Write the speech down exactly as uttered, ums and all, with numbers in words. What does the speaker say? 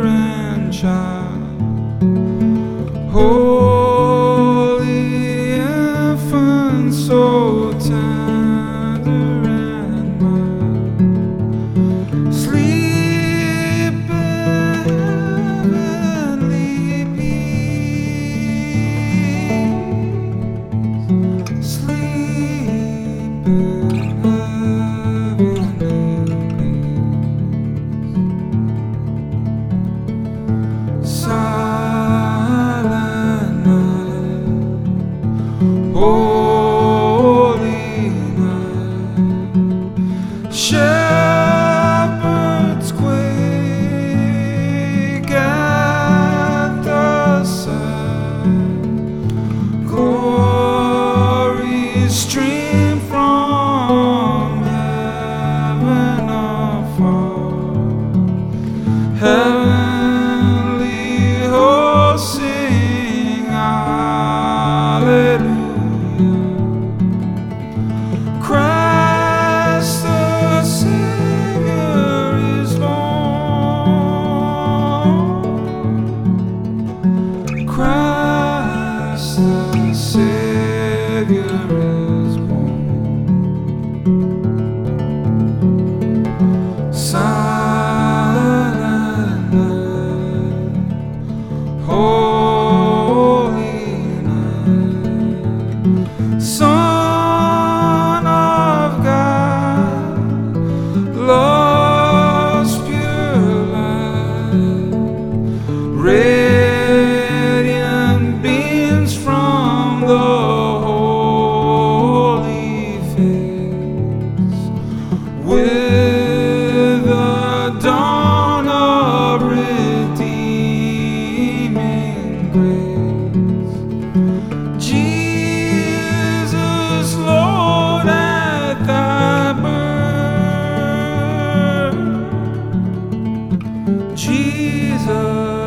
and child, holy infant, so tender and mild, sleep in heavenly peace, sleep in holy night. Shepherds quake at the sight, glory stream from heaven afar, heavenly hosts sing hallelujah. Christ the Savior is born. Christ the Savior is born. Silent night, holy night, Son of God, love's pure light, radiant beams from the holy face, with the dawn of redeeming grace. Jesus, Lord, at thy birth, Jesus.